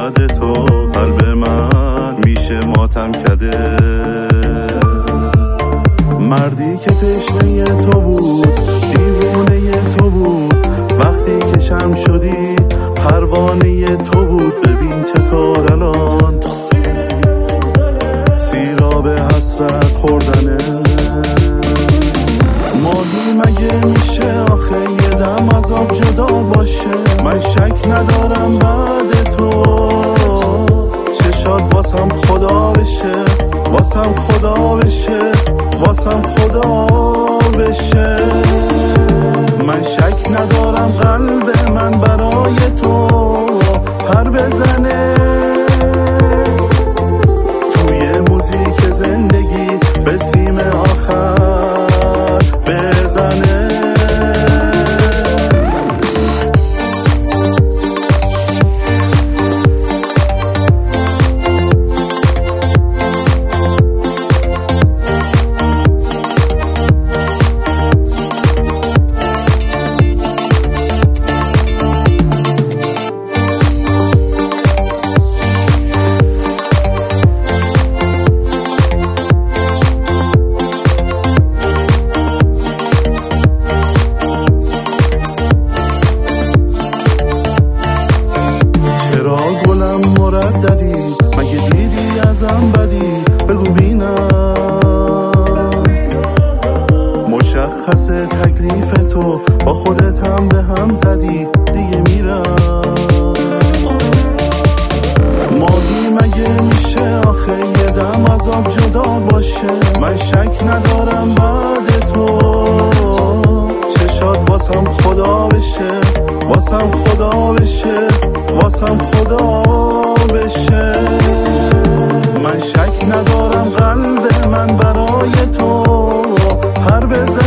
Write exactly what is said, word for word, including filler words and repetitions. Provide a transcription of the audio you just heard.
بعد تو قلب من میشه ماتم کده. مردی که تشنه تو بود، دیوونه تو بود، وقتی که شم شدی پروانه تو بود. ببین چطور الان سیراب حسرت خوردنه. ماهی مگه میشه آخه یه دم از آب جدا باشه؟ من شک ندارم بعد تو چشات واسم خدا بشه، واسم خدا بشه، واسم خدا بشه. من شک ندارم قلب من برای تو پر بزنه، توی موزیک زندگی به سیم آخر بزنه. مرددی مگه دیدی ازم بدی؟ بگو بینم مشخصه تکلیف تو، با خودت هم به هم زدی دیگه میرم. ماهی مگه میشه آخه یه دم از آب جدا باشه؟ من شک ندارم بعد تو چشات واسم خدا بشه، واسم خدا بشه، واسم خدا بشه. من شک ندارم قلب من برای تو پر بزنه،